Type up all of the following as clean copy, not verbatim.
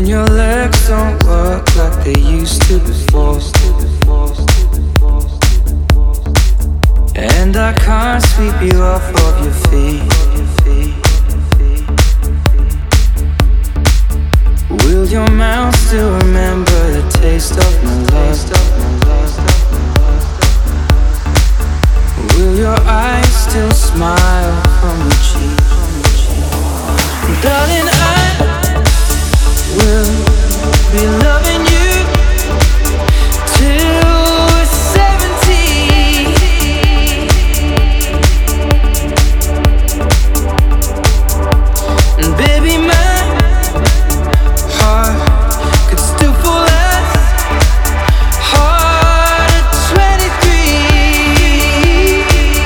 your legs don't work like they used to before, and I can't sweep you off of your feet. Will your mouth still remember the taste of my love? Will your eyes still smile from your cheek? Darling, I will be loving you till we're 70. And baby, my heart could still fall as hard at 23.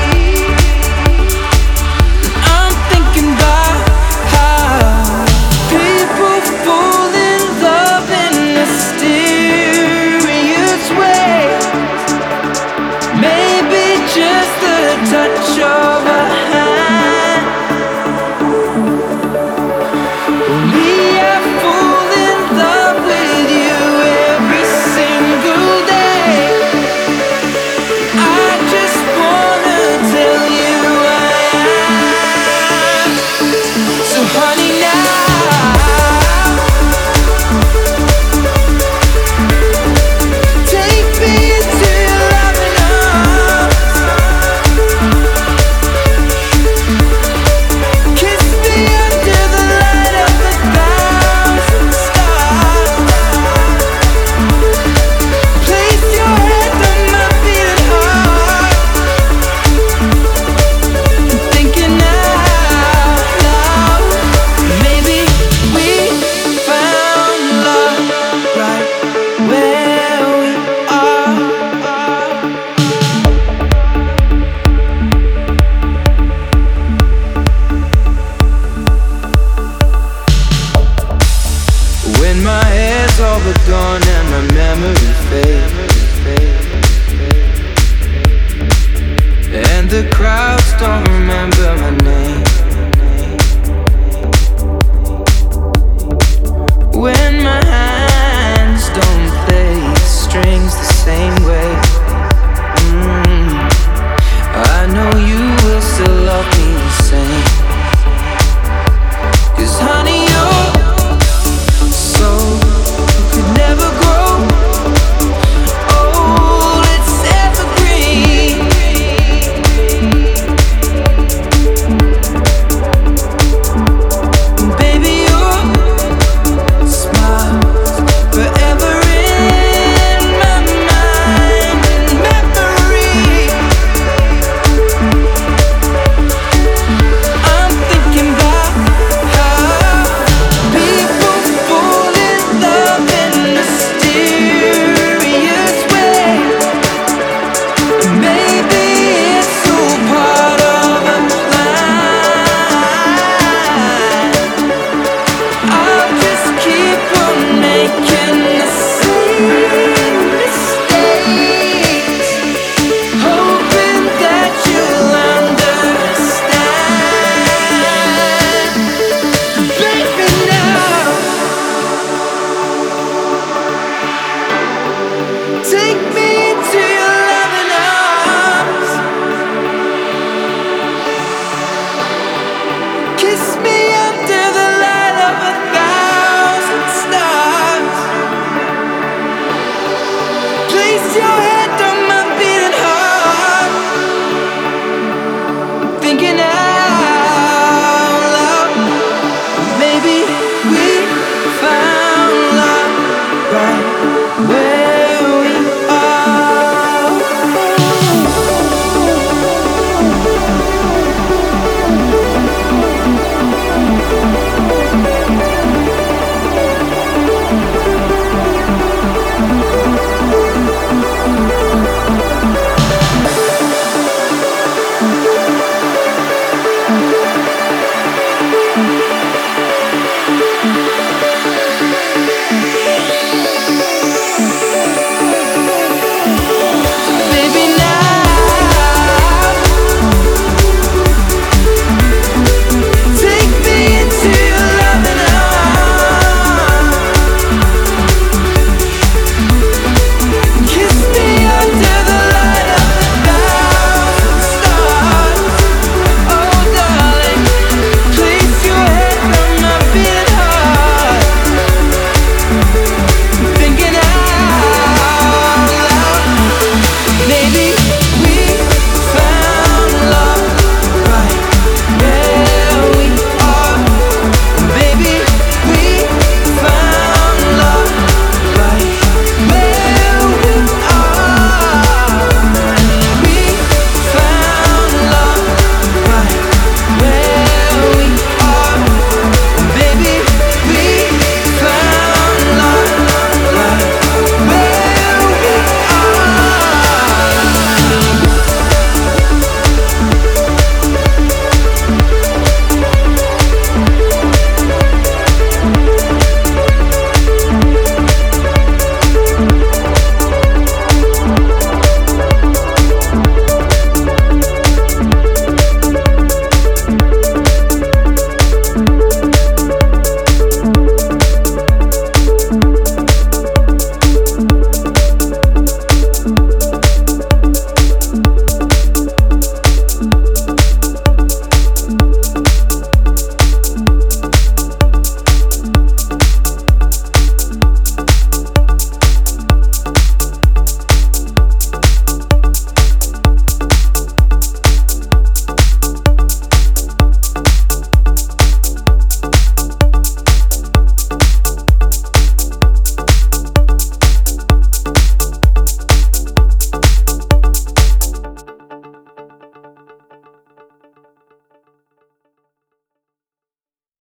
And I'm thinking about how people fall in love in mysterious ways. Maybe just the touch of a hand. Me, I fall in love with you every single day. I just wanna tell you I am. So honey, now take me into your loving arms. Kiss me under the light of 1,000 stars. Place your head on my beating heart. I'm thinking out loud. Maybe we found love right where we are. When my hair's all but gone and my memory fades, and the crowds don't remember my name. When